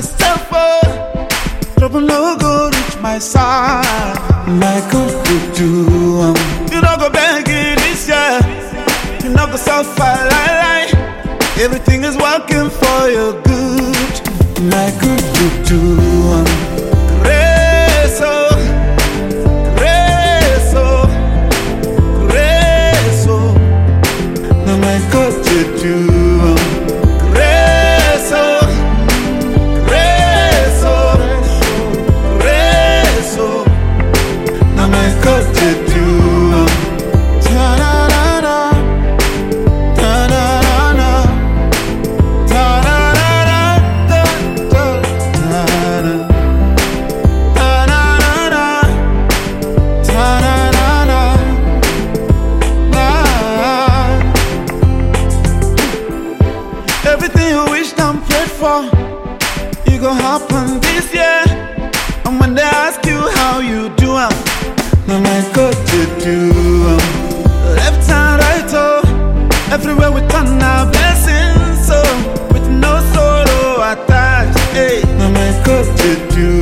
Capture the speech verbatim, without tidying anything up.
myself, oh, trouble no go reach my side. Like God could do, um, you don't go begging this year, you not go suffer, lie, lie. Everything is working for your good. Like God could do, um, grace, oh, grace, oh, grace, oh. Now my God to do, um, grace, oh, grace, oh, grace, oh. Now my God to do, um, ta-da-da-da, ta-da-da-da, ta-da-da-da, ta-da-da, ta-da-da-da, ta-da-da-da, nah. Everything you wished and prayed for, it gon' happen this year. And when they ask you how you do, um, now my God to do, um, left and right, oh, everywhere we turn our blessings, so with no sorrow attached, hey, now my God to do.